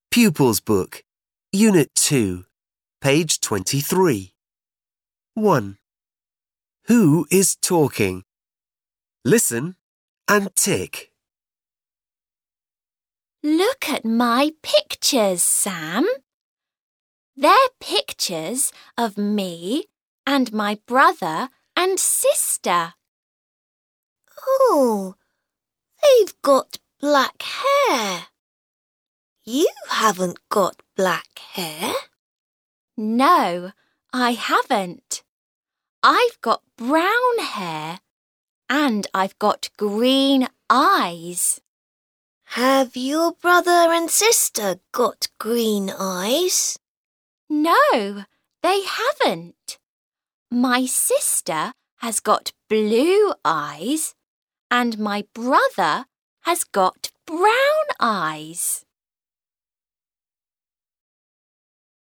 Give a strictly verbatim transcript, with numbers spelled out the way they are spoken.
Pupils Book, Unit two, page twenty-three. one. Who is talking? Listen and tick. Look at my pictures, Sam. They're pictures of me and my brother and sister. Oh, they've got black hair. You haven't got black hair. No, I haven't. I've got brown hair and I've got green eyes. Have your brother and sister got green eyes? No, they haven't. My sister has got blue eyes and my brother has got brown eyes.